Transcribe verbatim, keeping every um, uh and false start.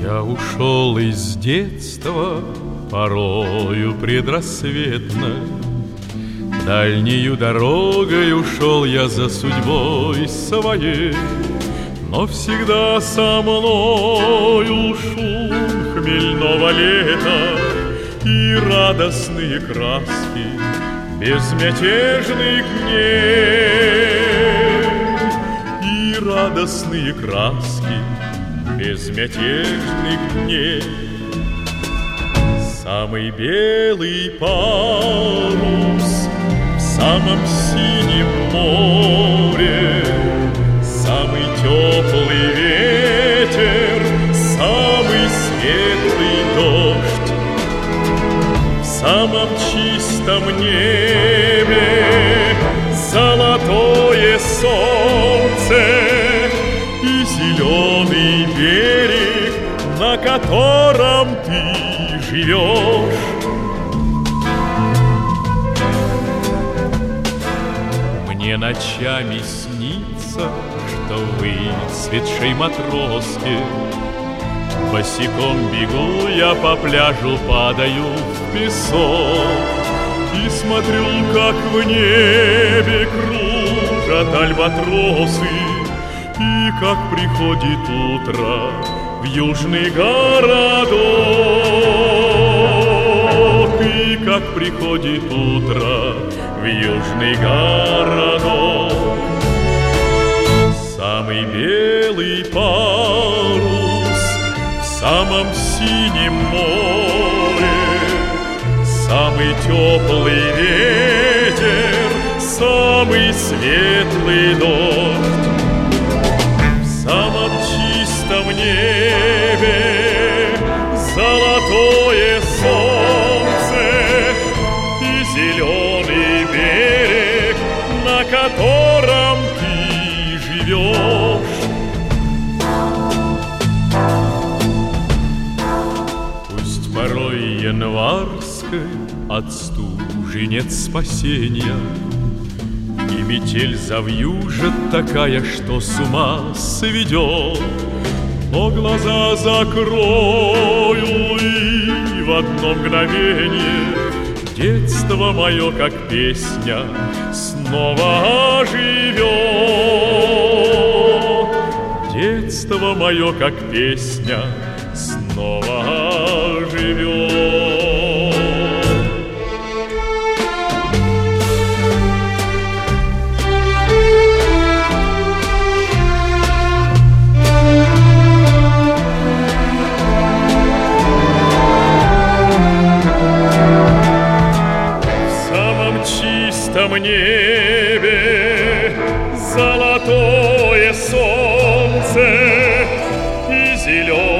Я ушел из детства порою предрассветно. Дальнею дорогой ушел я за судьбой своей, но всегда со мною шум хмельного лета и радостные краски безмятежных дней, и радостные краски безмятежных дней. Самый белый парус в самом синем море, самый теплый ветер, самый светлый дождь, в самом чистом небе золотое солнце и зеленый берег, на котором ты живешь. Мне ночами снится, что вы цветшей матроске. Босиком бегу я по пляжу, падаю в песок и смотрю, как в небе кружат альбатросы, и как приходит утро в южный городок, и как приходит утро в южный городок. Самый белый парус в самом синем море, самый теплый ветер, самый светлый дождь, в самом чистом небе золотое солнце и зеленый берег, на котором ты живешь. Пусть порой январской от стужи нет спасения, и метель завьюжит такая, что с ума сведет. Но глаза закрою, и в одно мгновение детство мое, как песня, снова оживет. Детство мое, как песня, снова оживет. В небе золотое солнце и зеленый